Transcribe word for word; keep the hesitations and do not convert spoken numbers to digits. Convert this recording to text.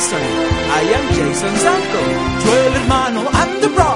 Jason. I am Jason's uncle, Joel hermano, and the brother.